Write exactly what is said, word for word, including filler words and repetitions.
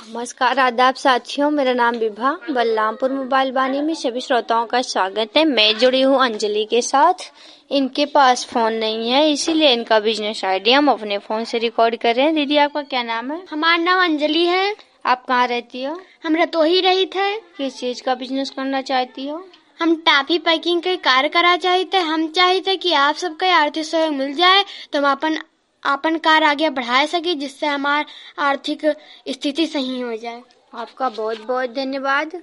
नमस्कार, आदाब साथियों। मेरा नाम विभा, बलरामपुर मोबाइल वाणी में सभी श्रोताओं का स्वागत है। मैं जुड़ी हूँ अंजलि के साथ। इनके पास फोन नहीं है, इसीलिए इनका बिजनेस आइडिया हम अपने फोन से रिकॉर्ड कर रहे हैं। दीदी, आपका क्या नाम है? हमारा नाम अंजलि है। आप कहाँ रहती हो? हम रतोही रही थे। किस चीज का बिजनेस करना चाहती हो? हम टाफी पैकिंग के कार्य करा चाहते। हम चाहते कि आप सबका आर्थिक सहयोग मिल जाए तो हम अपन अपन कार्य आगे बढ़ा सके, जिससे हमारी आर्थिक स्थिति सही हो जाए। आपका बहुत बहुत धन्यवाद।